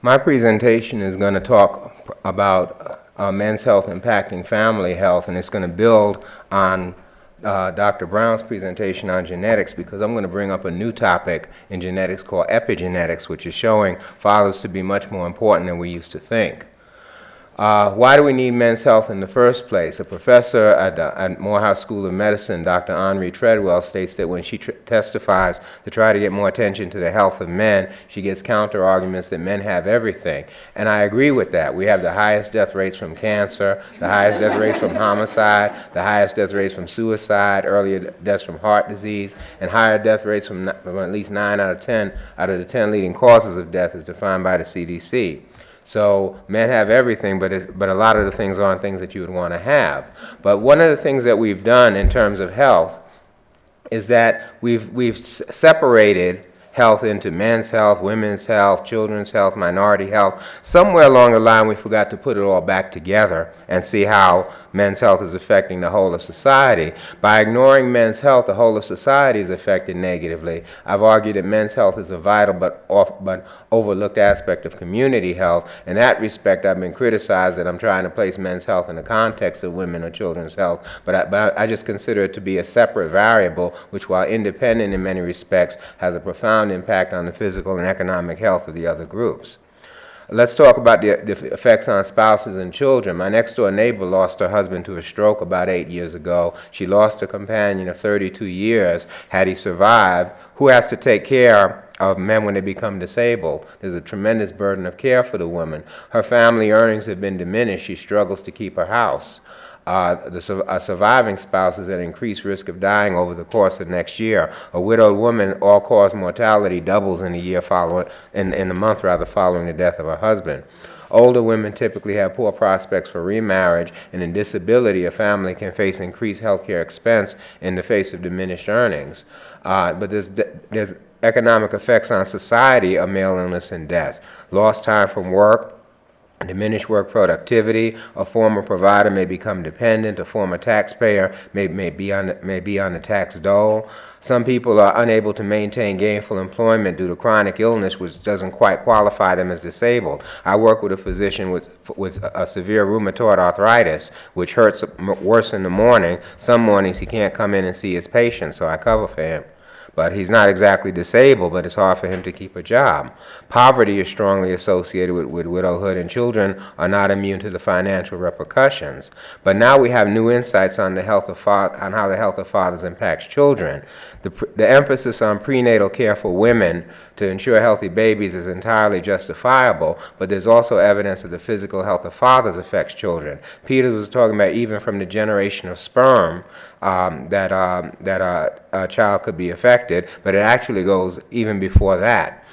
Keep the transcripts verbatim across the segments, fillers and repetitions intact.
My presentation is going to talk about uh, men's health impacting family health, and it's going to build on uh, Doctor Brown's presentation on genetics, because I'm going to bring up a new topic in genetics called epigenetics, which is showing fathers to be much more important than we used to think. Uh, why do we need men's health in the first place? A professor at, the, at Morehouse School of Medicine, Doctor Henri Treadwell, states that when she tr testifies to try to get more attention to the health of men, she gets counter arguments that men have everything. And I agree with that. We have the highest death rates from cancer, the highest death rates from homicide, the highest death rates from suicide, earlier deaths from heart disease, and higher death rates from, from at least nine out of ten out of the ten leading causes of death as defined by the C D C. So men have everything, but it's, but a lot of the things aren't things that you would want to have. But one of the things that we've done in terms of health is that we've we've separated health into men's health, women's health, children's health, minority health. Somewhere along the line we forgot to put it all back together and see how men's health is affecting the whole of society. By ignoring men's health, the whole of society is affected negatively. I've argued that men's health is a vital but off, but overlooked aspect of community health. In that respect, I've been criticized that I'm trying to place men's health in the context of women or children's health, but I, but I just consider it to be a separate variable, which, while independent in many respects, has a profound impact on the physical and economic health of the other groups. Let's talk about the, the effects on spouses and children. My next-door neighbor lost her husband to a stroke about eight years ago. She lost a companion of thirty-two years. Had he survived, who has to take care of men when they become disabled? There's a tremendous burden of care for the woman. Her family earnings have been diminished. She struggles to keep her house. Uh, the a surviving spouse is at increased risk of dying over the course of next year. A widowed woman, all-cause mortality doubles in the year following, in, in the month rather, following the death of her husband. Older women typically have poor prospects for remarriage, and in disability, a family can face increased health care expense in the face of diminished earnings. Uh, but there's, there's economic effects on society of male illness and death. Lost time from work, diminished work productivity. A former provider may become dependent. A former taxpayer may, may, be on, may be on the tax dole. Some people are unable to maintain gainful employment due to chronic illness, which doesn't quite qualify them as disabled. I work with a physician with, with a severe rheumatoid arthritis, which hurts worse in the morning. Some mornings he can't come in and see his patients, so I cover for him. But he's not exactly disabled, but it's hard for him to keep a job. Poverty is strongly associated with, with widowhood, and children are not immune to the financial repercussions. But now we have new insights on the health of on how the health of fathers impacts children. The, the emphasis on prenatal care for women to ensure healthy babies is entirely justifiable, but there's also evidence that the physical health of fathers affects children. Peter was talking about even from the generation of sperm, Um, that um, that uh, a child could be affected, but it actually goes even before that.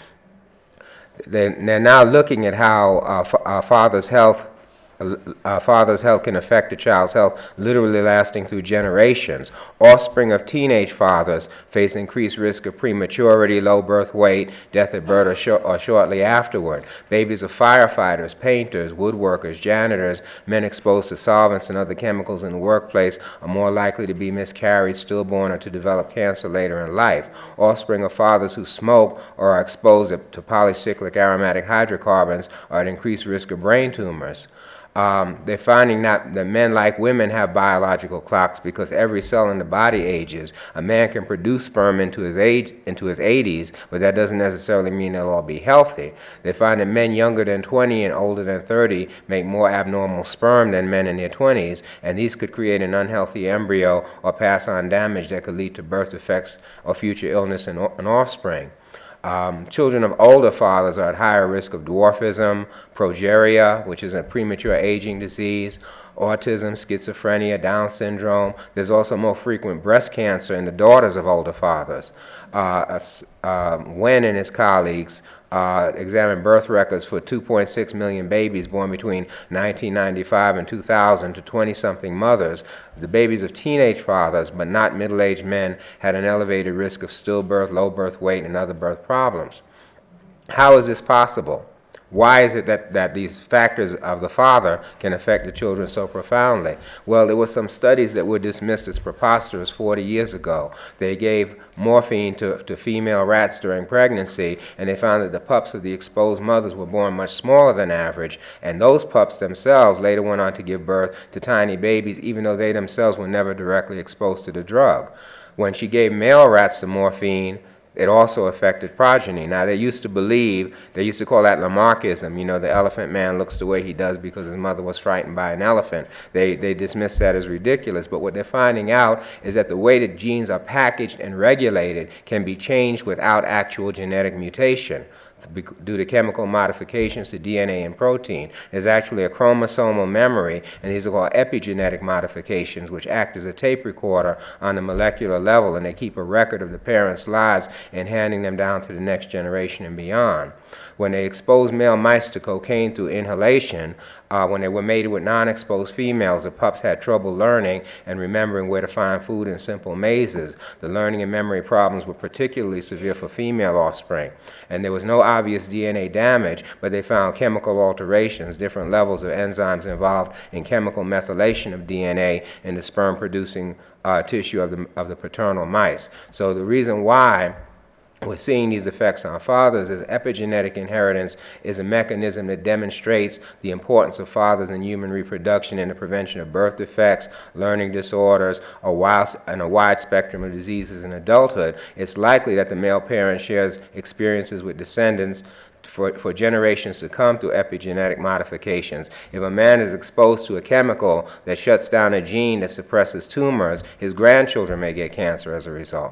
They, they're now looking at how uh, f uh, father's health Uh, father's health can affect a child's health, literally lasting through generations. Offspring of teenage fathers face increased risk of prematurity, low birth weight, death at birth, or, shor or shortly afterward. Babies of firefighters, painters, woodworkers, janitors, men exposed to solvents and other chemicals in the workplace are more likely to be miscarried, stillborn, or to develop cancer later in life. Offspring of fathers who smoke or are exposed to polycyclic aromatic hydrocarbons are at increased risk of brain tumors. Um, they're finding that, that men, like women, have biological clocks because every cell in the body ages. A man can produce sperm into his age, into his eighties, but that doesn't necessarily mean they'll all be healthy. They find that men younger than twenty and older than thirty make more abnormal sperm than men in their twenties, and these could create an unhealthy embryo or pass on damage that could lead to birth defects or future illness in, in offspring. Um, children of older fathers are at higher risk of dwarfism, progeria, which is a premature aging disease, autism, schizophrenia, Down syndrome. There's also more frequent breast cancer in the daughters of older fathers. Uh, uh, Wen and his colleagues uh, examined birth records for two point six million babies born between nineteen ninety-five and two thousand to twenty-something mothers. The babies of teenage fathers, but not middle-aged men, had an elevated risk of stillbirth, low birth weight, and other birth problems. How is this possible? Why is it that, that these factors of the father can affect the children so profoundly? Well, there were some studies that were dismissed as preposterous forty years ago. They gave morphine to, to female rats during pregnancy, and they found that the pups of the exposed mothers were born much smaller than average, and those pups themselves later went on to give birth to tiny babies, even though they themselves were never directly exposed to the drug. When she gave male rats the morphine, it also affected progeny. Now, they used to believe, they used to call that Lamarckism, you know, the elephant man looks the way he does because his mother was frightened by an elephant. They, they dismissed that as ridiculous, but what they're finding out is that the way that genes are packaged and regulated can be changed without actual genetic mutation due to chemical modifications to D N A and protein. There's actually a chromosomal memory, and these are called epigenetic modifications, which act as a tape recorder on the molecular level, and they keep a record of the parents' lives and handing them down to the next generation and beyond. When they exposed male mice to cocaine through inhalation, uh, when they were mated with non-exposed females, the pups had trouble learning and remembering where to find food in simple mazes. The learning and memory problems were particularly severe for female offspring. And there was no obvious D N A damage, but they found chemical alterations, different levels of enzymes involved in chemical methylation of D N A in the sperm-producing uh, tissue of the, of the paternal mice. So the reason why we're seeing these effects on fathers is epigenetic inheritance is a mechanism that demonstrates the importance of fathers in human reproduction and the prevention of birth defects, learning disorders, a wide, and a wide spectrum of diseases in adulthood. It's likely that the male parent shares experiences with descendants For, for generations to come through epigenetic modifications. If a man is exposed to a chemical that shuts down a gene that suppresses tumors, his grandchildren may get cancer as a result.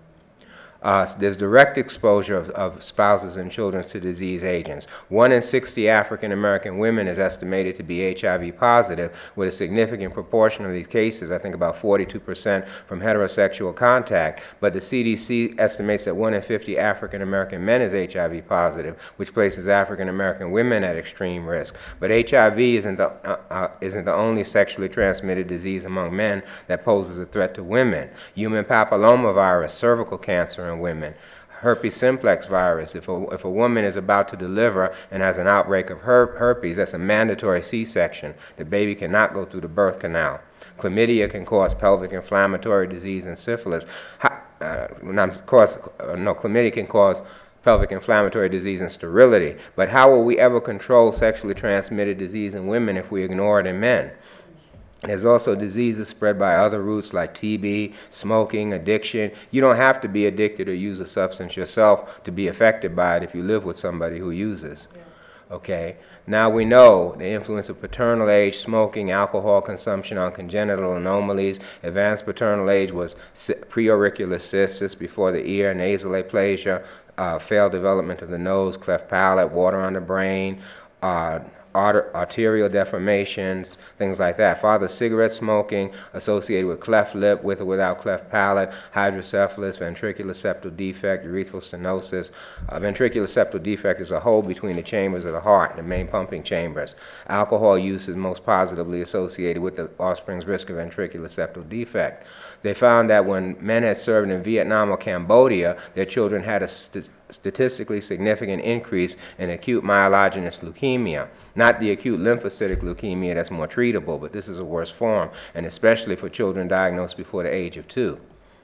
Uh, there's direct exposure of, of spouses and children to disease agents. One in sixty African American women is estimated to be H I V positive, with a significant proportion of these cases, I think about forty-two percent, from heterosexual contact. But the C D C estimates that one in fifty African American men is H I V positive, which places African American women at extreme risk. But H I V isn't the, uh, uh, isn't the only sexually transmitted disease among men that poses a threat to women. Human papillomavirus, cervical cancer in women, herpes simplex virus. If a, if a woman is about to deliver and has an outbreak of her, herpes, that's a mandatory C-section. The baby cannot go through the birth canal. Chlamydia can cause pelvic inflammatory disease and syphilis. How, uh, of course, uh, no, chlamydia can cause pelvic inflammatory disease and sterility. But how will we ever control sexually transmitted disease in women if we ignore it in men? There's also diseases spread by other routes like T B, smoking, addiction. You don't have to be addicted or use a substance yourself to be affected by it if you live with somebody who uses. Okay. Now we know the influence of paternal age, smoking, alcohol consumption on congenital anomalies. Advanced paternal age was preauricular cysts, cysts before the ear, nasal aplasia, uh, failed development of the nose, cleft palate, water on the brain, uh, arterial deformations, things like that. Father cigarette smoking associated with cleft lip, with or without cleft palate, hydrocephalus, ventricular septal defect, urethral stenosis. Uh, ventricular septal defect is a hole between the chambers of the heart, the main pumping chambers. Alcohol use is most positively associated with the offspring's risk of ventricular septal defect. They found that when men had served in Vietnam or Cambodia, their children had a st- statistically significant increase in acute myelogenous leukemia. Not the acute lymphocytic leukemia that's more treatable, but this is a worse form, and especially for children diagnosed before the age of two.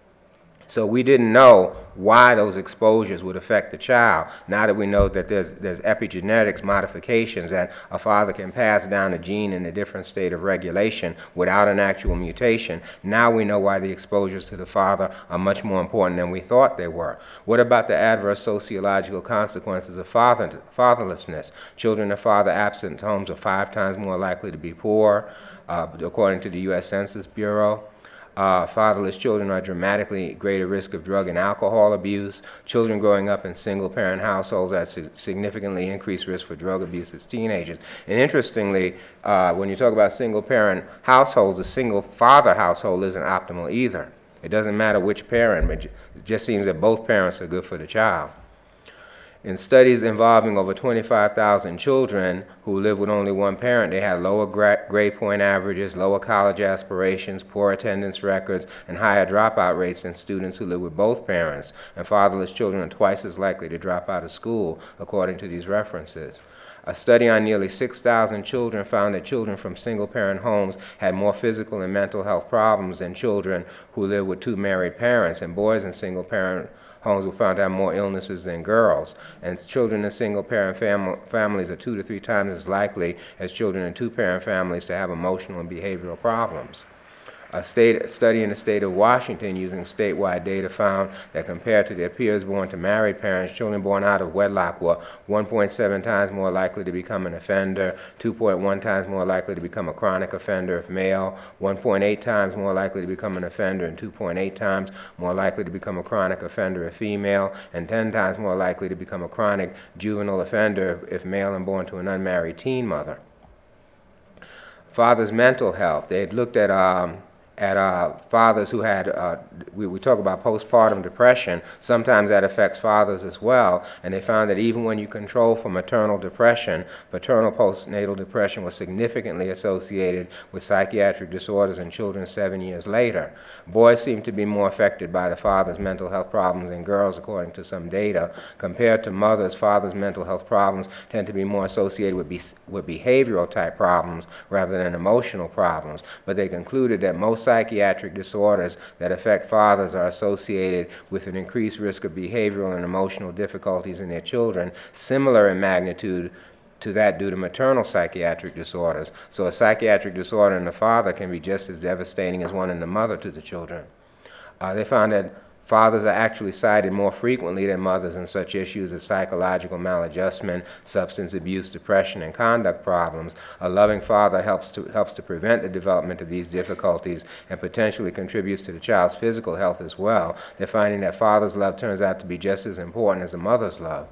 So we didn't know why those exposures would affect the child. Now that we know that there's, there's epigenetics modifications, that a father can pass down a gene in a different state of regulation without an actual mutation, now we know why the exposures to the father are much more important than we thought they were. What about the adverse sociological consequences of father, fatherlessness? Children of father absent homes are five times more likely to be poor, uh, according to the U S Census Bureau. Uh, fatherless children are dramatically greater risk of drug and alcohol abuse. Children growing up in single-parent households have significantly increased risk for drug abuse as teenagers. And interestingly, uh, when you talk about single-parent households, a single-father household isn't optimal either. It doesn't matter which parent, but it just seems that both parents are good for the child. In studies involving over twenty-five thousand children who live with only one parent, they had lower grade point averages, lower college aspirations, poor attendance records, and higher dropout rates than students who live with both parents. And fatherless children are twice as likely to drop out of school, according to these references. A study on nearly six thousand children found that children from single-parent homes had more physical and mental health problems than children who lived with two married parents, and boys in single-parent homes were found to have more illnesses than girls. And children in single-parent fam families are two to three times as likely as children in two-parent families to have emotional and behavioral problems. A state, study in the state of Washington using statewide data found that compared to their peers born to married parents, children born out of wedlock were one point seven times more likely to become an offender, two point one times more likely to become a chronic offender if male, one point eight times more likely to become an offender, and two point eight times more likely to become a chronic offender if female, and ten times more likely to become a chronic juvenile offender if male and born to an unmarried teen mother. Father's mental health. They had looked at um, at uh, fathers who had, uh, we, we talk about postpartum depression, sometimes that affects fathers as well, and they found that even when you control for maternal depression, paternal postnatal depression was significantly associated with psychiatric disorders in children seven years later. Boys seem to be more affected by the father's mental health problems than girls, according to some data. Compared to mothers, fathers' mental health problems tend to be more associated with, be with behavioral type problems rather than emotional problems, but they concluded that most psychiatric disorders that affect fathers are associated with an increased risk of behavioral and emotional difficulties in their children, similar in magnitude to that due to maternal psychiatric disorders. So a psychiatric disorder in the father can be just as devastating as one in the mother to the children. Uh, they found that fathers are actually cited more frequently than mothers in such issues as psychological maladjustment, substance abuse, depression, and conduct problems. A loving father helps to, helps to prevent the development of these difficulties and potentially contributes to the child's physical health as well. They're finding that father's love turns out to be just as important as a mother's love.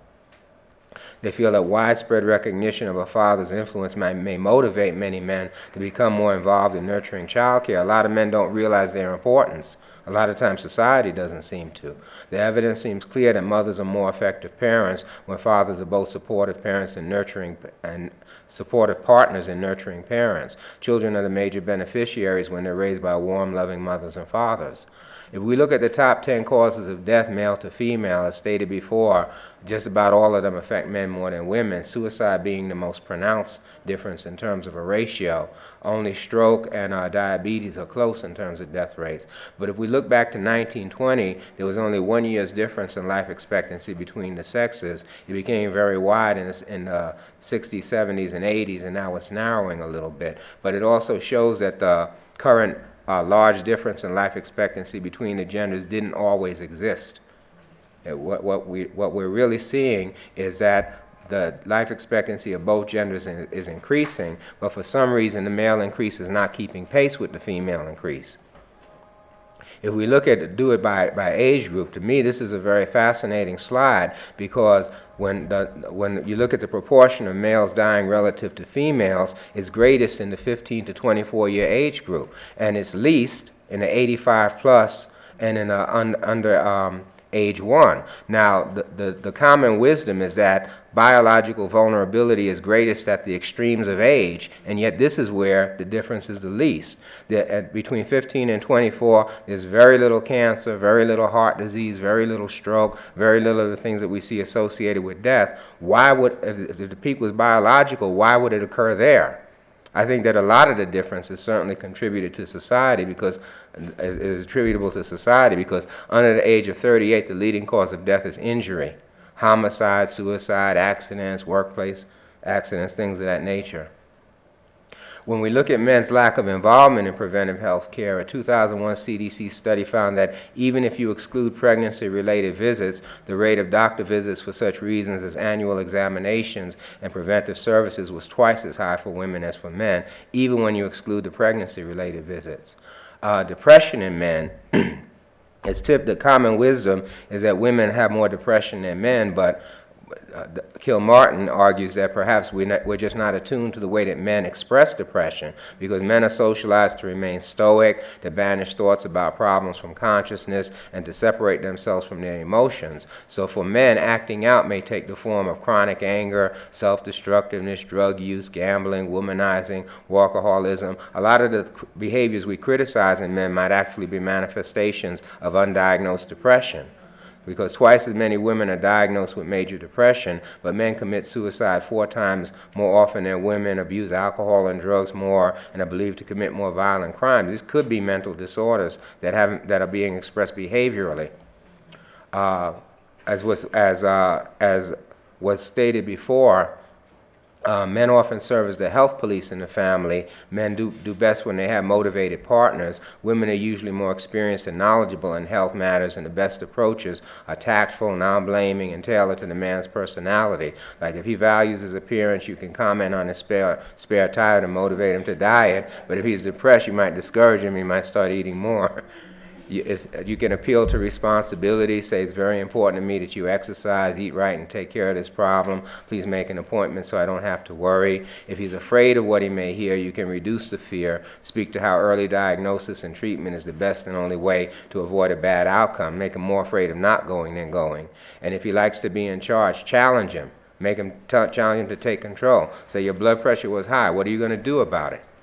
They feel that widespread recognition of a father's influence may, may motivate many men to become more involved in nurturing child care. A lot of men don't realize their importance. A lot of times society doesn't seem to. The evidence seems clear that mothers are more effective parents when fathers are both supportive parents and nurturing and supportive partners in nurturing parents. Children are the major beneficiaries when they're raised by warm, loving mothers and fathers. If we look at the top ten causes of death, male to female, as stated before, just about all of them affect men more than women, suicide being the most pronounced difference in terms of a ratio. Only stroke and uh, diabetes are close in terms of death rates. But if we look back to nineteen twenty, there was only one year's difference in life expectancy between the sexes. It became very wide in, in the sixties, seventies, and eighties, and now it's narrowing a little bit. But it also shows that the current uh, large difference in life expectancy between the genders didn't always exist. What, what, we, what we're really seeing is that the life expectancy of both genders is, is increasing, but for some reason the male increase is not keeping pace with the female increase. If we look at do it by, by age group, to me this is a very fascinating slide, because when, the, when you look at the proportion of males dying relative to females, it's greatest in the fifteen to twenty-four year age group, and it's least in the eighty-five plus and in the un, under um, age one. Now, the, the, the common wisdom is that biological vulnerability is greatest at the extremes of age, and yet this is where the difference is the least. The, at, between fifteen and twenty-four, there's very little cancer, very little heart disease, very little stroke, very little of the things that we see associated with death. Why would, if, if the peak was biological, why would it occur there? I think that a lot of the difference is certainly contributed to society because is attributable to society because under the age of thirty-eight, the leading cause of death is injury, homicide, suicide, accidents, workplace accidents, things of that nature. When we look at men's lack of involvement in preventive health care, a two thousand one C D C study found that even if you exclude pregnancy-related visits, the rate of doctor visits for such reasons as annual examinations and preventive services was twice as high for women as for men, even when you exclude the pregnancy-related visits. Uh, depression in men, it's tip, the common wisdom is that women have more depression than men, but Uh, Kilmartin argues that perhaps we're, not, we're just not attuned to the way that men express depression, because men are socialized to remain stoic, to banish thoughts about problems from consciousness, and to separate themselves from their emotions. So for men, acting out may take the form of chronic anger, self-destructiveness, drug use, gambling, womanizing, workaholism. A lot of the behaviors we criticize in men might actually be manifestations of undiagnosed depression. because twice as many women are diagnosed with major depression, but men commit suicide four times more often than women, abuse alcohol and drugs more, and are believed to commit more violent crimes. These could be mental disorders that haven't that are being expressed behaviorally. Uh, as was as uh, as was stated before, Uh, men often serve as the health police in the family. Men do, do best when they have motivated partners. Women are usually more experienced and knowledgeable in health matters, and the best approaches are tactful, non-blaming, and tailored to the man's personality. Like if he values his appearance, you can comment on his spare, spare tire to motivate him to diet, but if he's depressed, you might discourage him, he might start eating more. You, it's, you can appeal to responsibility, say it's very important to me that you exercise, eat right, and take care of this problem. Please make an appointment so I don't have to worry. If he's afraid of what he may hear, you can reduce the fear. Speak to how early diagnosis and treatment is the best and only way to avoid a bad outcome. Make him more afraid of not going than going. And if he likes to be in charge, challenge him. Make him t- challenge him to take control. Say your blood pressure was high. What are you going to do about it?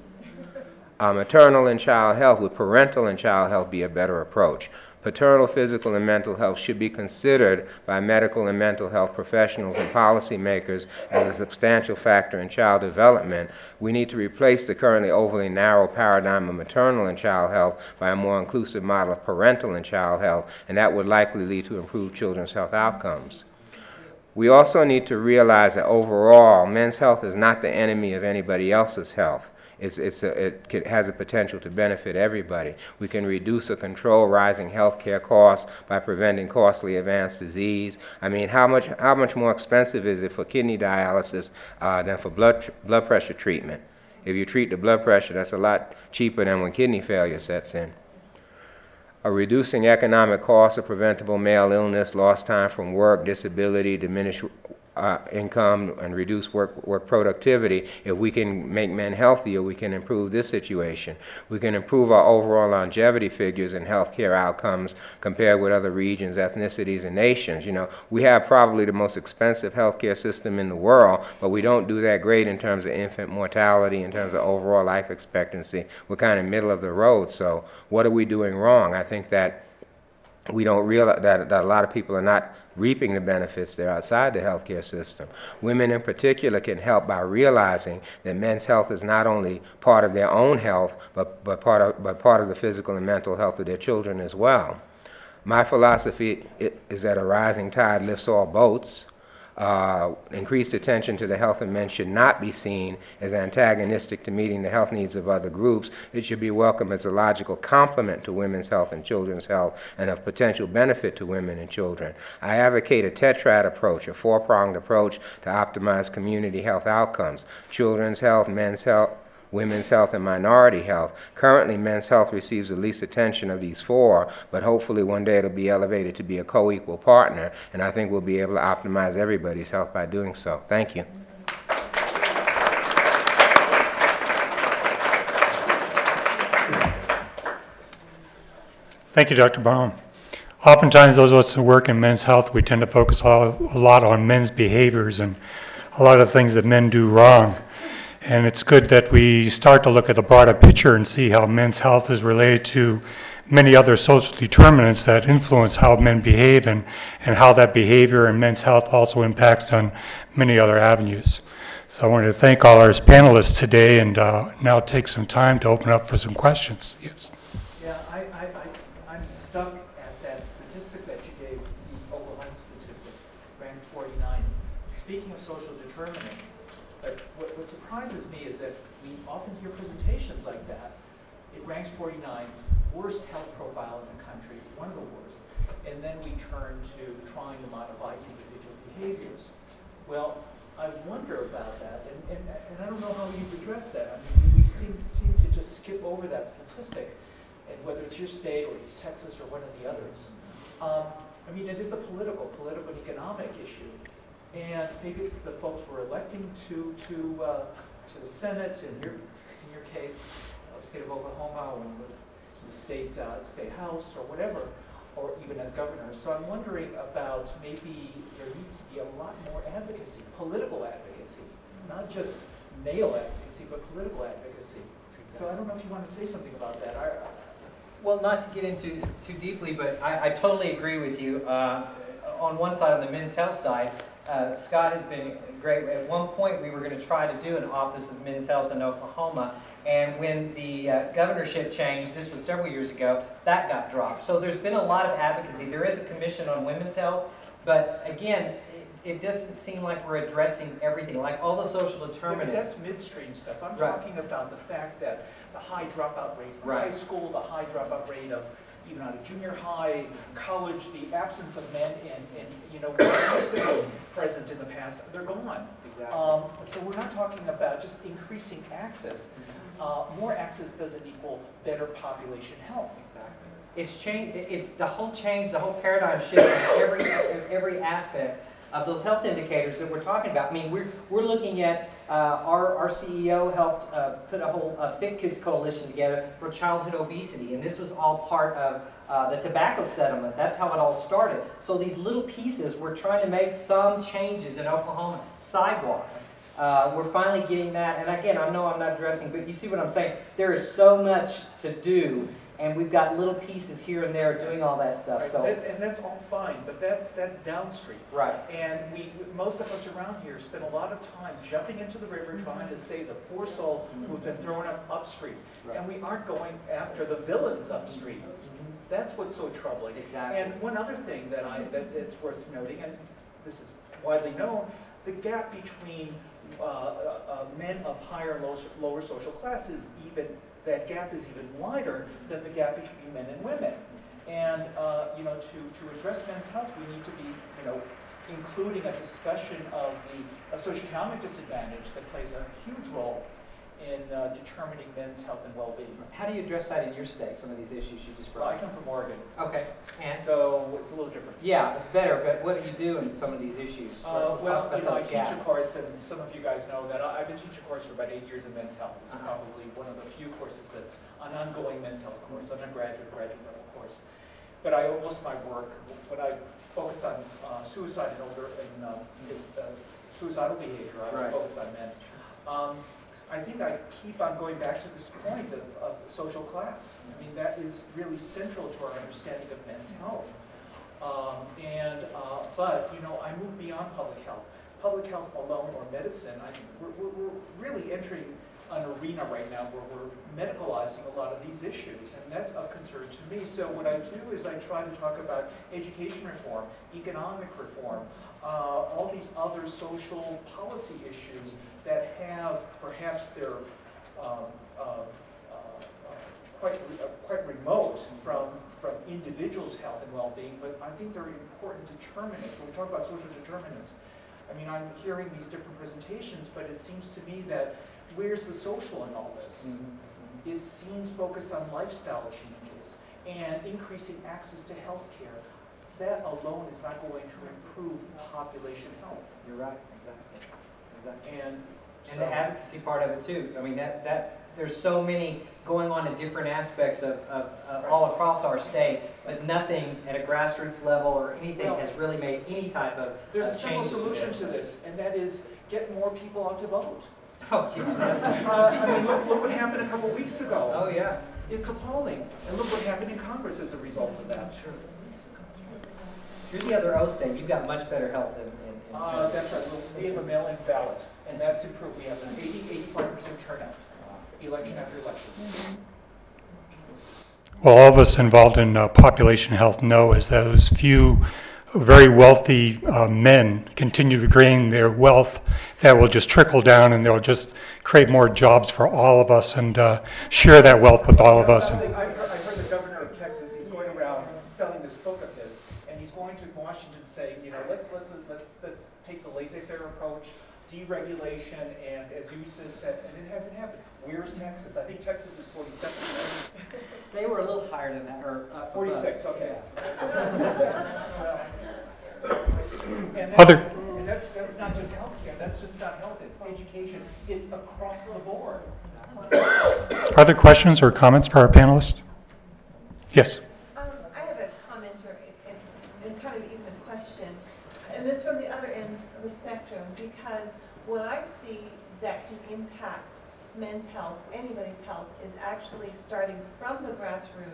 Uh, maternal and child health, would parental and child health be a better approach? Paternal physical and mental health should be considered by medical and mental health professionals and policymakers as a substantial factor in child development. We need to replace the currently overly narrow paradigm of maternal and child health by a more inclusive model of parental and child health, and that would likely lead to improved children's health outcomes. We also need to realize that overall, men's health is not the enemy of anybody else's health. It's, it's a, it can, has a potential to benefit everybody. We can reduce or control rising health care costs by preventing costly advanced disease. I mean, how much how much more expensive is it for kidney dialysis uh, than for blood blood pressure treatment? If you treat the blood pressure, that's a lot cheaper than when kidney failure sets in. Uh, reducing economic costs of preventable male illness, lost time from work, disability, diminished Uh, income, and reduce work, work productivity. If we can make men healthier, we can improve this situation. We can improve our overall longevity figures and healthcare outcomes compared with other regions, ethnicities, and nations. You know, we have probably the most expensive healthcare system in the world, but we don't do that great in terms of infant mortality, in terms of overall life expectancy. We're kind of middle of the road. So what are we doing wrong? I think that we don't realize that, that a lot of people are not reaping the benefits. They're outside the healthcare system. Women in particular can help by realizing that men's health is not only part of their own health, but, but, part, of, but part of the physical and mental health of their children as well. My philosophy is that a rising tide lifts all boats. Uh, increased attention to the health of men should not be seen as antagonistic to meeting the health needs of other groups. It should be welcomed as a logical complement to women's health and children's health, and of potential benefit to women and children. I advocate a tetrad approach, a four-pronged approach to optimize community health outcomes: children's health, men's health, women's health, and minority health. Currently, men's health receives the least attention of these four, but hopefully one day it'll be elevated to be a co-equal partner, and I think we'll be able to optimize everybody's health by doing so. Thank you. Thank you, Doctor Brown. Oftentimes, those of us who work in men's health, we tend to focus a lot on men's behaviors and a lot of things that men do wrong. And it's good that we start to look at the broader picture and see how men's health is related to many other social determinants that influence how men behave, and, and how that behavior and men's health also impacts on many other avenues. So I wanted to thank all our panelists today, and uh, now take some time to open up for some questions. Yes. Yeah, I, I, I, I'm stuck at that statistic that you gave, the Oklahoma statistic, ranked forty-nine. Speaking of social determinants, But what, what surprises me is that we often hear presentations like that. It ranks forty-nine, worst health profile in the country, one of the worst. And then we turn to trying to modify individual behaviors. Well, I wonder about that, and, and, and I don't know how you've addressed that. I mean, we seem, seem to just skip over that statistic, and whether it's your state or it's Texas or one of the others. Um, I mean, it is a political, political and economic issue. And maybe it's the folks we're electing to to uh, to the Senate, in your in your case, uh, the state of Oklahoma, or in the, the state uh, state house, or whatever, or even as governor. So I'm wondering about maybe there needs to be a lot more advocacy, political advocacy, not just male advocacy, but political advocacy. So I don't know if you want to say something about that. I, Well, not to get into too deeply, but I, I totally agree with you. Uh, on one side, on the men's health side, uh, Scott has been great. At one point, we were going to try to do an Office of Men's Health in Oklahoma, and when the uh, governorship changed, this was several years ago, that got dropped. So there's been a lot of advocacy. There is a commission on women's health, but again, it doesn't seem like we're addressing everything, like all the social determinants. Yeah, but that's midstream stuff. I'm Right. talking about the fact that the high dropout rate from Right. high school, the high dropout rate of even out of junior high, college, the absence of men and, and you know, what used to be present in the past, they're gone. Exactly. Um, so we're not talking about just increasing access. Uh, more access doesn't equal better population health. Exactly. It's changed. It's the whole change, the whole paradigm shift in every in every aspect of those health indicators that we're talking about. I mean, we're we're looking at uh, our our C E O helped uh, put a whole uh, Fit Kids coalition together for childhood obesity, and this was all part of uh, the tobacco settlement. That's how it all started. So these little pieces, we're trying to make some changes in Oklahoma. Sidewalks. Uh, we're finally getting that, and again, I know I'm not addressing, but you see what I'm saying? There is so much to do, and we've got little pieces here and there doing all that stuff. Right, So, that- and that's all fine, but that's that's downstream. right. And we, most of us around here spend a lot of time jumping into the river trying to save the poor soul who's been thrown up upstream. Right. And we aren't going after the villains upstream. That's what's so troubling. Exactly. And one other thing that I that it's worth noting, and this is widely known, the gap between uh, uh, uh, men of higher and low, lower social classes, even that gap is even wider than the gap between men and women. And uh, you know, to, to address men's health, we need to be, you know, including a discussion of the uh, socioeconomic disadvantage that plays a huge role in uh, determining men's health and well-being. How do you address that in your state, some of these issues you just Well, I brought? come from Oregon, Okay. And so it's a little different. yeah, it's better, but what do you do in some of these issues? Uh, Let's well, talk you about know, I those teach a gaps. course, and some of you guys know that I- I've been teaching a course for about eight years in men's health. It's Uh-huh. probably one of the few courses that's an ongoing men's health course, undergraduate, graduate level course. But I owe most of my work, when I focused on uh, suicide and older, and uh, uh, suicidal behavior, I Right. focused on men. Um, I think I keep on going back to this point of, of social class. I mean, that is really central to our understanding of men's health. Um, and, uh, but, you know, I move beyond public health. Public health alone or medicine, I, we're, we're, we're really entering an arena right now where we're medicalizing a lot of these issues, and that's of concern to me. So what I do is I try to talk about education reform, economic reform, uh, all these other social policy issues that have perhaps their um, uh, uh, quite uh, quite remote from from individuals' health and well-being, but I think they're important determinants. When we talk about social determinants, I mean, I'm hearing these different presentations, but it seems to me that where's the social in all this? Mm-hmm. It seems focused on lifestyle changes and increasing access to health care. That alone is not going to improve population health. You're right, exactly. Exactly. And And so- the advocacy part of it too. I mean, that, that there's so many going on in different aspects of, of uh, all across our state, but nothing at a grassroots level or anything Well, has really made any type of There's uh, a simple changes solution it. to this, and that is get more people out to vote. Oh, yeah. Uh, I mean, look, look what happened a couple weeks ago. Oh, yeah. It's appalling. And look what happened in Congress as a result of that. Sure. You're the other O state. You've got much better health in, in, in Uh, that's right. We have a mail-in ballot, and that's improved. We have an eighty, eighty-five percent turnout, election after election. Well, all of us involved in uh, population health know is those few very wealthy uh, men continue to gain their wealth that will just trickle down, and they'll just create more jobs for all of us and uh, share that wealth with all of us. I've heard, I've heard the governor of Texas, he's going around selling this book of his, and he's going to Washington saying, you know, let's, let's, let's, let's take the laissez-faire approach, deregulation, and as you said, and it hasn't happened. Where's Texas? I think Texas is forty-seven. They were a little higher than that, or uh, forty-six, okay. And that's, Other- and that's, that's not just healthcare, that's just not health, it's education, it's across the board. Other questions or comments for our panelists? Yes. Um, I have a comment or and, and kind of even a question, and it's from the other end of the spectrum, because what I see that can impact men's health, anybody's health, is actually starting from the grassroots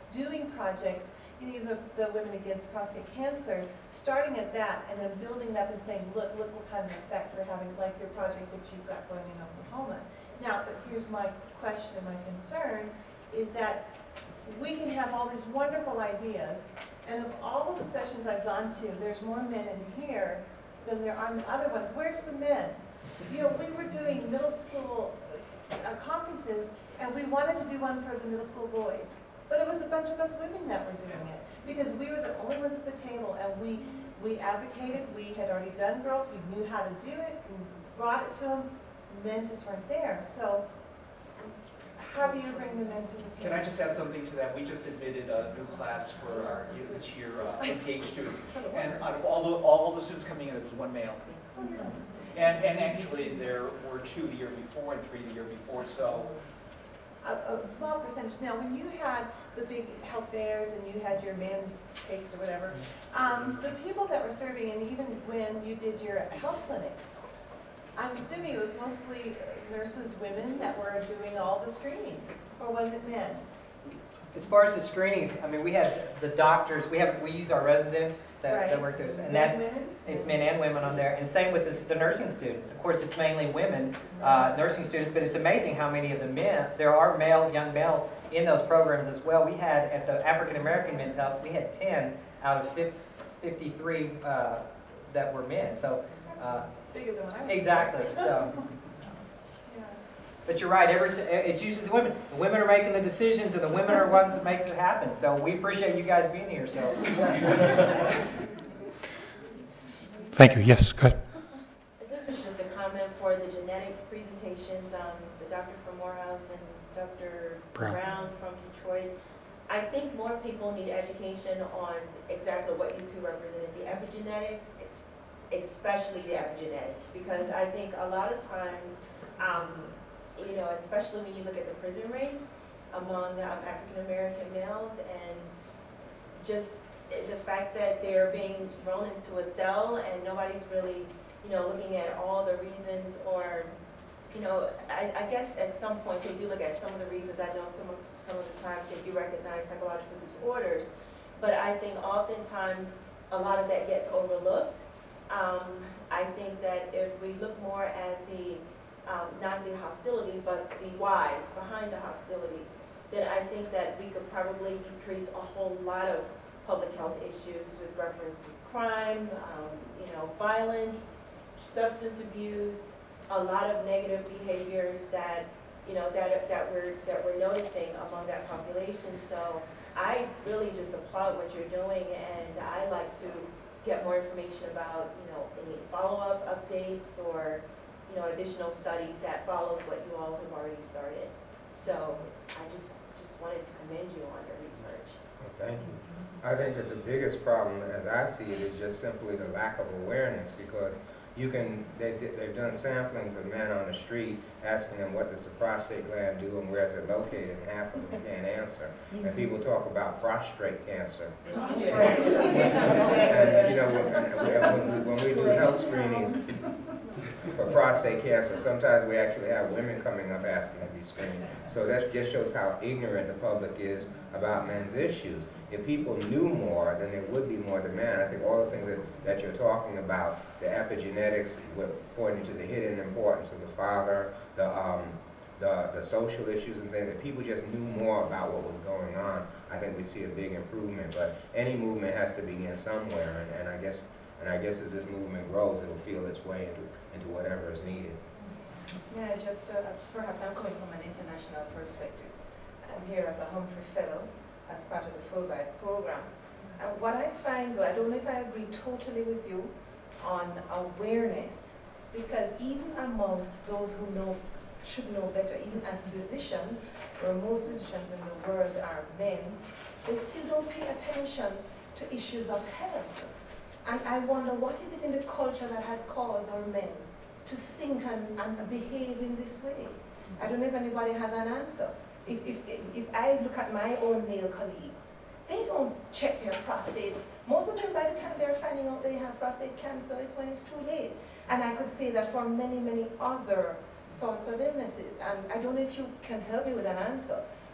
doing projects, you know, the, the Women Against Prostate Cancer, starting at that and then building it up and saying, look, look what kind of effect we're having, like your project that you've got going in Oklahoma. Now, but here's my question and my concern, is that we can have all these wonderful ideas, and of all of the sessions I've gone to, there's more men in here than there are in the other ones. Where's the men? You know, we were doing middle school uh, conferences, and we wanted to do one for the middle school boys. But it was a bunch of us women that were doing it, because we were the only ones at the table, and we, we advocated. We had already done girls. We knew how to do it, and brought it to them. Men just weren't there. So how do you bring the men to the table? Can I just add something to that? We just admitted a new class for our this year uh, M P H students, and out of all the all the students coming in, there was one male. And and actually there were two the year before and three the year before. So a, a small percentage. Now, when you had the big health fairs and you had your man cakes or whatever, um, the people that were serving, and even when you did your health clinics, I'm assuming it was mostly nurses, women that were doing all the screenings, or was it men? As far as the screenings, I mean, we had the doctors, we have, we use our residents that, Right. that work there, and Men, that's, women? it's men and women on there, and same with the, the nursing students. Of course, it's mainly women, uh, nursing students, but it's amazing how many of the men, there are male, young male in those programs as well. We had, at the African American Men's Health, we had ten out of fifty-three uh, that were men, so. Uh, Bigger than I was. exactly, so. Yeah. But you're right, every t it's usually the women. The women are making the decisions, and the women are ones that makes it happen. So we appreciate you guys being here. So. Thank you. Yes, go ahead. This is just a comment for the genetics presentations, um, the Doctor from Morehouse and Doctor Brown. Brown from Detroit. I think more people need education on exactly what you two represented, the epigenetics, especially the epigenetics, because I think a lot of times, um, you know, especially when you look at the prison rates among um, African American males, and just the fact that they're being thrown into a cell and nobody's really, you know, looking at all the reasons, or, you know, I, I guess at some point they do look at some of the reasons. I know some of, some of the times they do recognize psychological disorders, but I think oftentimes a lot of that gets overlooked. Um, I think that if we look more at the, um, not the hostility, but the whys behind the hostility, then I think that we could probably decrease a whole lot of public health issues with reference to crime, um, you know, violence, substance abuse, a lot of negative behaviors that, you know, that, that we're, that we're noticing among that population. So I really just applaud what you're doing, and I like to get more information about, you know, any follow-up updates or, you know, additional studies that follows what you all have already started. So I just, just wanted to commend you on your research. Well, thank you. I think that the biggest problem, as I see it, is just simply the lack of awareness, because you can, they, they've done samplings of men on the street asking them what does the prostate gland do and where is it located, and half of them can't answer. And people talk about prostrate cancer. And, you know, when, when, we, when we do health screenings for prostate cancer, sometimes we actually have women coming up asking to be screened. So that just shows how ignorant the public is about men's issues. If people knew more, then there would be more demand. I think all the things that, that you're talking about, the epigenetics, pointing to the hidden importance of the father, the, um, the, the social issues and things, if people just knew more about what was going on, I think we'd see a big improvement. But any movement has to begin somewhere, and, and I guess and I guess as this movement grows, it'll feel its way into, into whatever is needed. Yeah, just uh, perhaps I'm coming from an international perspective. I'm here as a Humphrey Fellow, as part of the Fulbright program. And what I find, though, I don't know if I agree totally with you on awareness, because even amongst those who know, should know better, even as physicians, where most physicians in the world are men, they still don't pay attention to issues of health. And I wonder, what is it in the culture that has caused our men to think and, and behave in this way? I don't know if anybody has an answer. If, if, if I look at my own male colleagues, they don't check their prostates. Most of them, by the time they're finding out they have prostate cancer, it's when it's too late. And I could say that for many, many other sorts of illnesses. And I don't know if you can help me with an answer.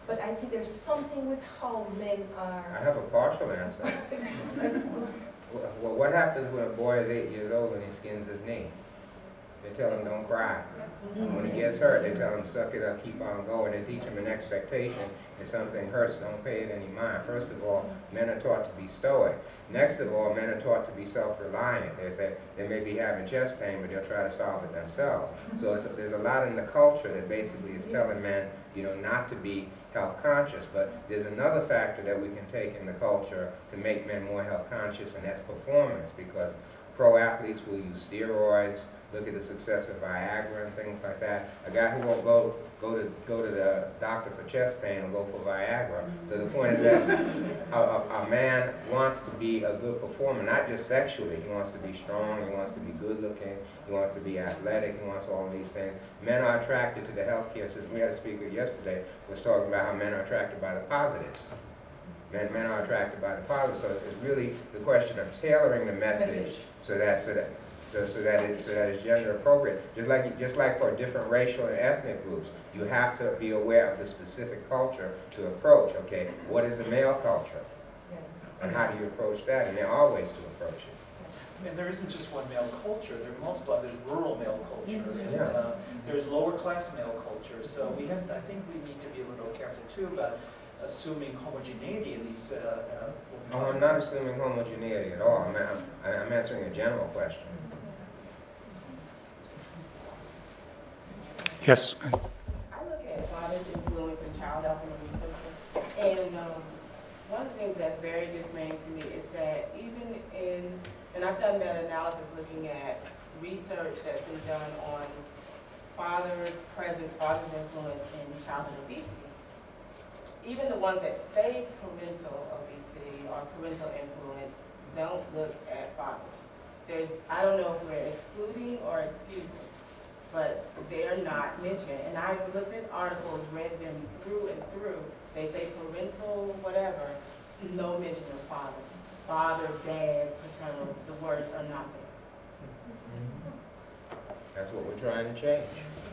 but I think there's something with how men I are. have a partial answer. Well, what happens when a boy is eight years old and he skins his knee? They tell him don't cry. And when he gets hurt, they tell him suck it up, keep on going. They teach him an expectation. If something hurts, don't pay it any mind. First of all, men are taught to be stoic. Next of all, men are taught to be self-reliant. They say they may be having chest pain, but they'll try to solve it themselves. So it's, there's a lot in the culture that basically is telling men, you know, not to be health conscious. But there's another factor that we can take in the culture to make men more health conscious, and that's performance, because pro athletes will use steroids. Look at the success of Viagra and things like that. A guy who won't go go to go to the doctor for chest pain will go for Viagra. So the point is that a, a, a man wants to be a good performer, not just sexually. He wants to be strong. He wants to be good looking. He wants to be athletic. He wants all of these things. Men are attracted to the healthcare system. We had a speaker yesterday who was talking about how men are attracted by the positives. Men, men are attracted by the positives. So it's really the question of tailoring the message so that so that. So, so that it so that it's gender appropriate. Just like just like for different racial and ethnic groups, you have to be aware of the specific culture to approach. Okay, what is the male culture, and how do you approach that? And there are ways to approach it. And there isn't just one male culture. There are multiple. There's rural male culture, and Yeah. uh, there's lower class male culture. So we have. I think we need to be a little careful too about assuming homogeneity in these. Uh, uh, Oh, I'm not assuming homogeneity at all. I'm, I'm, I'm answering a general question. Yes. I look at father's influence in child health and research, and um, one of the things that's very dismaying to me is that even in, and I've done meta-analysis looking at research that's been done on father's presence, father's influence in childhood obesity. Even the ones that say parental obesity or parental influence don't look at fathers. There's, I don't know if we're excluding or excusing, but they're not mentioned. And I've looked at articles, read them through and through. They say parental whatever, no mention of father. Father, dad, paternal, the words are not there. That's what we're trying to change.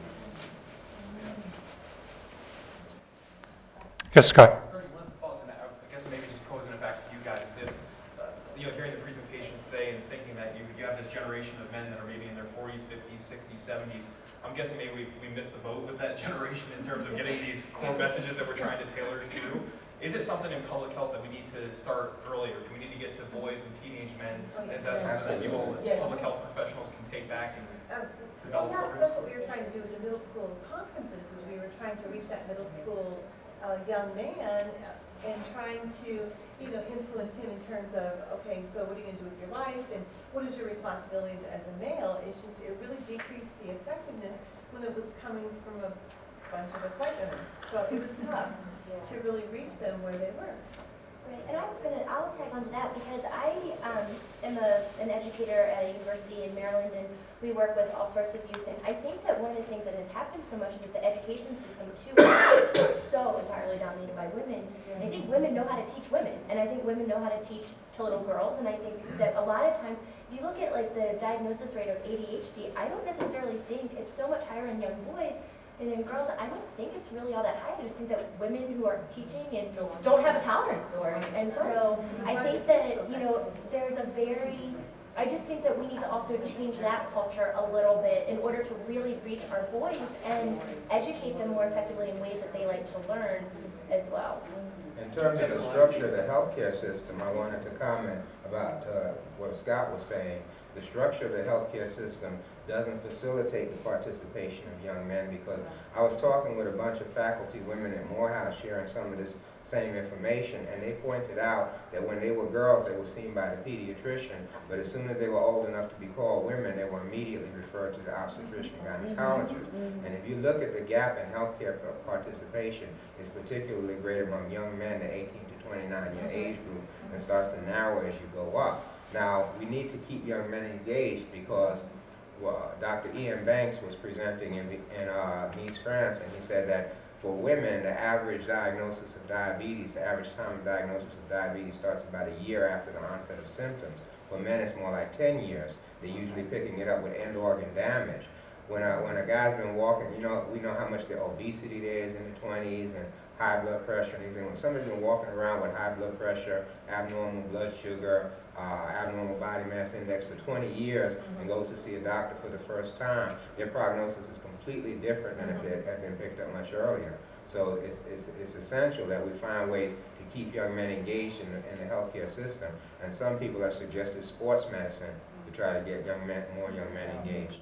Yes, Scott. One thought on that, I guess maybe just posing it back to you guys. If, uh, you know, hearing the presentations today and thinking that you, you have this generation of men that are maybe in their forties, fifties, sixties, seventies, I'm guessing maybe we, we missed the boat with that generation in terms of getting these core messages that we're trying to tailor through. Is it something in public health that we need to start earlier? Do we need to get to boys and teenage men? Is that something that you all as public health professionals can take back and Absolutely. develop And that, programs? that's what we were trying to do with the middle school conferences, is we were trying to reach that middle school uh, young man and trying to, you know, influence him in terms of, okay, so what are you going to do with your life, and what is your responsibilities as a male? It's just, it really decreased the effectiveness when it was coming from a bunch of us white women. So it was tough to really reach them where they were. Right, and I'm gonna, I'll tag onto that because I um, am a, an educator at a university in Maryland, and we work with all sorts of youth. And I think that one of the things that has happened so much is that the education system too is so entirely dominated by women. And I think women know how to teach women, and I think women know how to teach to little girls. And I think that a lot of times, if you look at like the diagnosis rate of A D H D, I don't necessarily think it's so much higher in young boys. And in girls, I don't think it's really all that high. I just think that women who are teaching and don't have a tolerance for it. And so I think that, you know, there's a very, I just think that we need to also change that culture a little bit in order to really reach our boys and educate them more effectively in ways that they like to learn as well. In terms of the structure of the healthcare system, I wanted to comment about uh, what Scott was saying. The structure of the healthcare system doesn't facilitate the participation of young men, because I was talking with a bunch of faculty women at Morehouse sharing some of this same information, and they pointed out that when they were girls, they were seen by the pediatrician, but as soon as they were old enough to be called women, they were immediately referred to the obstetrician and gynecologist. And if you look at the gap in healthcare participation, it's particularly great among young men, the eighteen to twenty-nine year age group, and starts to narrow as you go up. Now, we need to keep young men engaged, because well, Doctor Ian Banks was presenting in, in uh, Nice, France, and he said that for women, the average diagnosis of diabetes, the average time of diagnosis of diabetes starts about a year after the onset of symptoms. For men, it's more like ten years. They're usually picking it up with end organ damage. when a, when a guy's been walking, you know, we know how much the obesity there is in the twenties and high blood pressure and these things. When somebody's been walking around with high blood pressure, abnormal blood sugar, uh, abnormal body mass index for twenty years and goes to see a doctor for the first time, their prognosis is completely different than if it had been picked up much earlier. So it's, it's, it's essential that we find ways to keep young men engaged in the, in the healthcare system. And some people have suggested sports medicine to try to get young men, more young men engaged.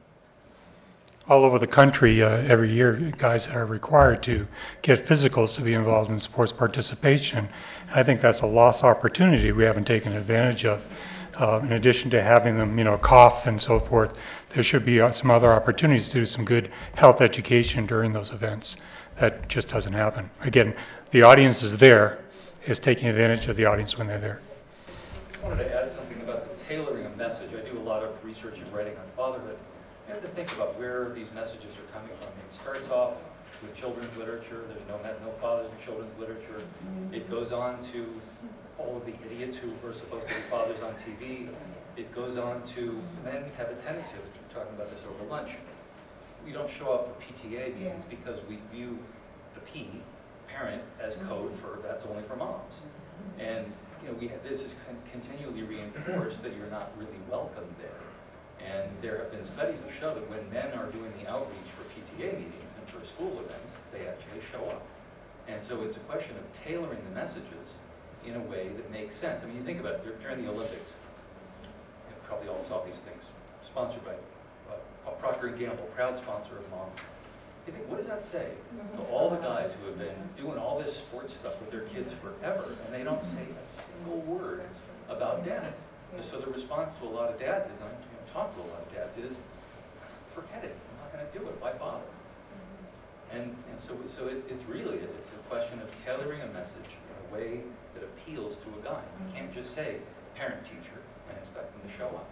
All over the country, uh, every year, guys are required to get physicals to be involved in sports participation. I think that's a lost opportunity we haven't taken advantage of. Uh, in addition to having them, you know, cough and so forth, there should be uh, some other opportunities to do some good health education during those events. That just doesn't happen. Again, the audience is there, is taking advantage of the audience when they're there. I wanted to add something about the tailoring of message. I do a lot of research and writing on fatherhood. You have to think about where these messages are coming from. It starts off with children's literature. There's no no fathers in children's literature. It goes on to all of the idiots who are supposed to be fathers on T V. It goes on to men have a tendency, we were talking about this over lunch, we don't show up for P T A meetings because we view the P, parent, as code for that's only for moms. And you know, we have, this is con continually reinforced that you're not really welcome there. And there have been studies that show that when men are doing the outreach for P T A meetings and for school events, they actually show up. And so it's a question of tailoring the messages in a way that makes sense. I mean, you think about it, during the Olympics, you probably all saw these things, sponsored by uh, Procter and Gamble, proud sponsor of moms. You think, what does that say to all the guys who have been doing all this sports stuff with their kids forever, and they don't say a single word about dad? And so the response to a lot of dads is, I you know, talk to a lot of dads, is, forget it, I'm not going to do it, why bother? And, and so, so it, it's really, it's a question of tailoring a message in a way that appeals to a guy. You can't just say parent-teacher and expect them to show up.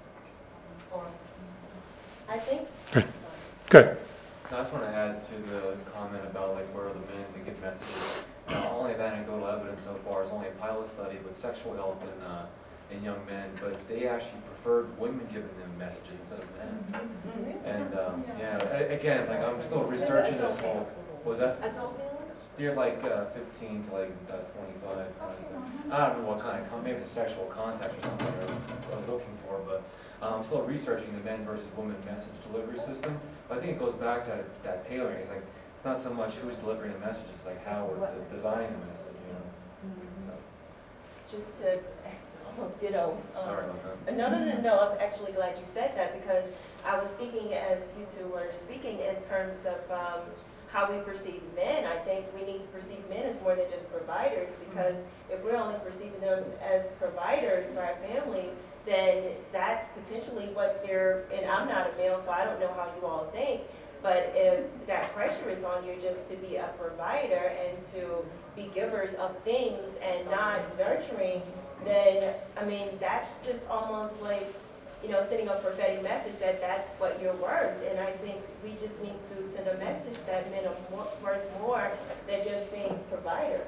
I think. Good. Good. I just want to add to the comment about like where are the men to get messages. Now, only have anecdotal evidence so far is only a pilot study with sexual health in uh, in young men, but they actually preferred women giving them messages instead of men. And um, yeah, a- again, like I'm still researching this whole. What was that? Adult males? They're like uh, fifteen to like uh, twenty-five. Kind of thing. I don't know what kind of con- maybe it's a sexual contact or something I was looking for, but um, I'm still researching the men versus women message delivery system. But I think it goes back to that, that tailoring. It's like it's not so much who's delivering the message, it's like how we're de- designing the message. You know. Mm-hmm. Just to almost ditto. Um, Sorry about that. No, no, no, no. I'm actually glad you said that because I was thinking as you two were speaking in terms of um, how we perceive men. I think we need to perceive men as more than just providers because if we're only perceiving them as providers for our families, then that's potentially what they're, and I'm not a male, so I don't know how you all think, but if that pressure is on you just to be a provider and to be givers of things and not nurturing, then, I mean, that's just almost like, you know, sending a prophetic message that that's what you're worth. And I think we just need to send a message that men are more, worth more than just being providers.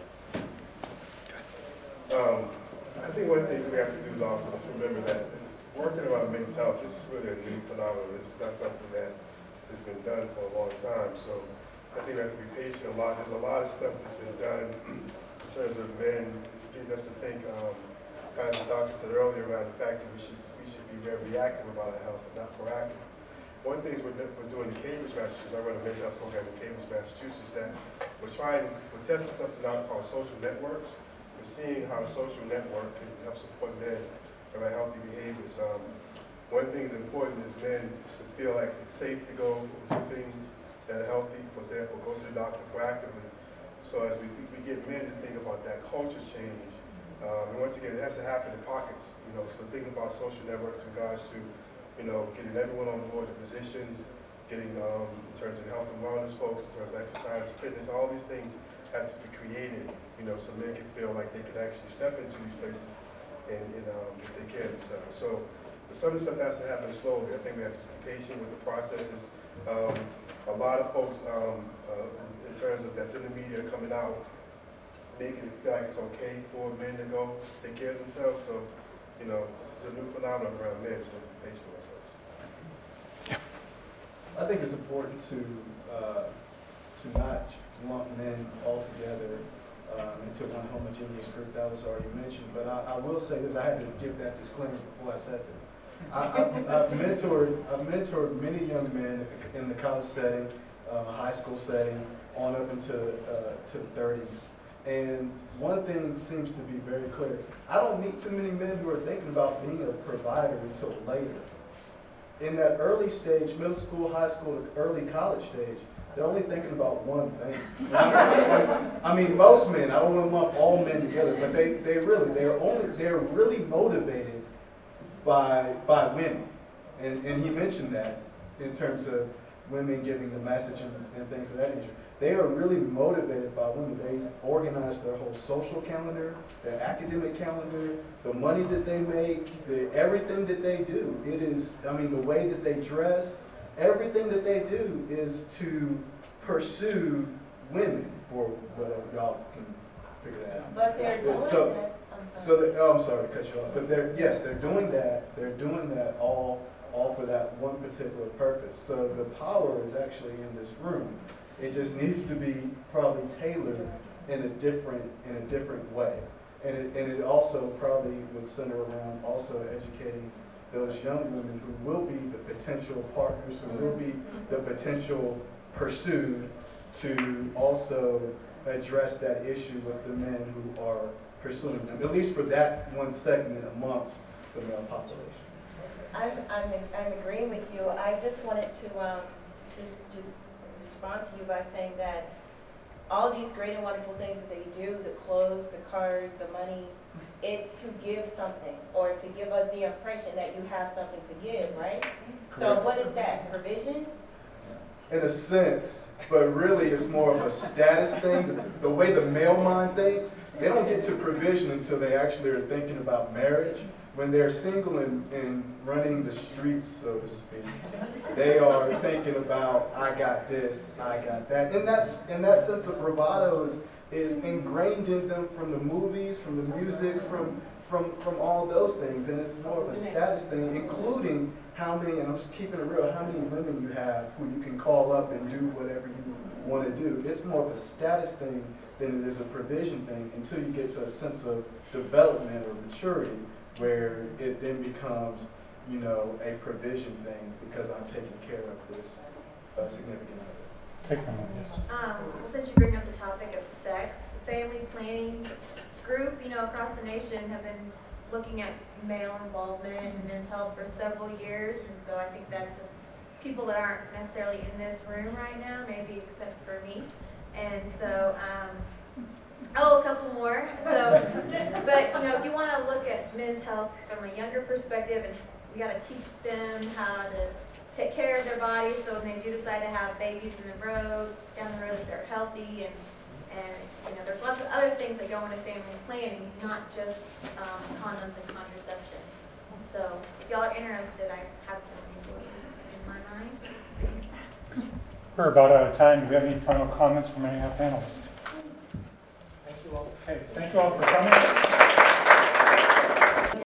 Um, I think one of the things we have to do is also just remember that working around men's health, this is really a new phenomenon. This is not something that has been done for a long time. So I think we have to be patient a lot. There's a lot of stuff that's been done in terms of men getting us to think, um, as the doctor said earlier, around the fact that we should we should be very reactive about our health, not proactive. One of the things we're, we're doing in Cambridge, Massachusetts, I run a mental health program in Cambridge, Massachusetts, that we're trying, we're testing something out called social networks. We're seeing how a social network can help support men around healthy behaviors. Um, one thing that's important is men is to feel like it's safe to go do things that are healthy. For example, go to the doctor proactively. So as we, we get men to think about that culture change, um, and once again, it has to happen in pockets. You know, so thinking about social networks in regards to, you know, getting everyone on board, the physicians, getting um, in terms of health and wellness folks, in terms of exercise, fitness, all these things have to be created, you know, so men can feel like they can actually step into these places and, and, um, and take care of themselves. So some of the stuff has to happen slowly. I think we have to be patient with the processes. Um, a lot of folks, um, uh, in terms of that's in the media coming out, making it feel like it's okay for men to go take care of themselves. So, you know, this is a new phenomenon around men, so be patient with ourselves. I think it's important to uh, to not lump men all together um, into one homogeneous group. That was already mentioned. But I, I will say this: I had to give that disclaimer before I said this. I, I've, I've mentored I've mentored many young men in the college setting, uh, high school setting, on up into uh, to the thirties. And one thing seems to be very clear. I don't meet too many men who are thinking about being a provider until later. In that early stage, middle school, high school, early college stage, they're only thinking about one thing. I mean, most men, I don't want to lump all men together, but they, they really, they're only, they're really motivated by, by women. And, and he mentioned that in terms of women giving the message and, and things of that nature. They are really motivated by women. They organize their whole social calendar, their academic calendar, the money that they make, the, everything that they do. It is, I mean, the way that they dress, everything that they do is to pursue women, or whatever. Y'all can figure that out. But they're doing so, that. I'm so they, oh, I'm sorry to cut you off. But they're, yes, they're doing that. They're doing that all, all for that one particular purpose. So the power is actually in this room. It just needs to be probably tailored in a different in a different way, and it, and it also probably would center around also educating those young women who will be the potential partners, who will be the potential pursued, to also address that issue with the men who are pursuing them, at least for that one segment amongst the male population. I'm, I'm, I'm agreeing with you. I just wanted to um, just, just respond to you by saying that all these great and wonderful things that they do, the clothes, the cars, the money, it's to give something, or to give us the impression that you have something to give, right? Correct. So what is that, provision? In a sense, but really it's more of a status thing. The, the way the male mind thinks, they don't get to provision until they actually are thinking about marriage. When they're single and, and running the streets, so to speak, they are thinking about, I got this, I got that. And that's, and that sense of bravado is, is ingrained in them from the movies, from the music, from, from, from all those things. And it's more of a status thing, including how many, and I'm just keeping it real, how many women you have who you can call up and do whatever you want to do. It's more of a status thing than it is a provision thing until you get to a sense of development or maturity, where it then becomes, you know, a provision thing because I'm taking care of this uh, significant other. Take one more, yes. Um, well, since you bring up the topic of sex, the family planning group, you know, across the nation have been looking at male involvement in men's health for several years, and so I think that's a, people that aren't necessarily in this room right now, maybe except for me, and so, um, oh, a couple more. So, but you know, if you want to look at men's health from a younger perspective, and we got to teach them how to take care of their bodies, so when they do decide to have babies in the road, down the road, that they're healthy, and and you know, there's lots of other things that go into family planning, not just um, condoms and contraception. So, if y'all are interested, I have some resources in my mind. We're about out of time. Do we have any final comments from any of our panelists? Thank you all. Okay, thank you all for coming.